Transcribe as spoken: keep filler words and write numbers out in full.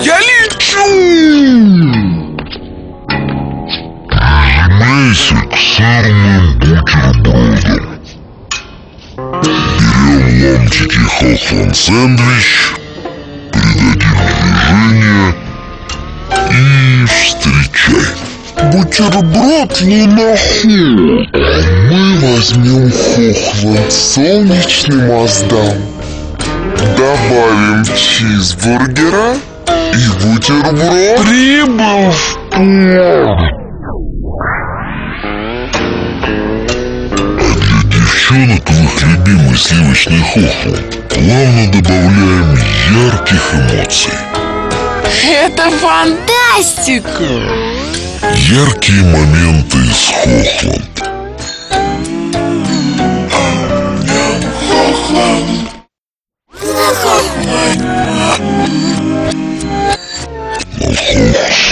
Я лечу! Прижимайся к сырным бутербродам. Берем ломтики Хохланд сэндвич, придадим движение и встречай. Бутерброд луноход. А мы возьмем Хохланд солнечный Маздам. Добавим чизбургера и бутерброд Прибыл в порт. Девчонок в их любимый сливочный Хохланд плавно добавляем ярких эмоций. Это фантастика! Яркие моменты из Хохланд. Хохланд.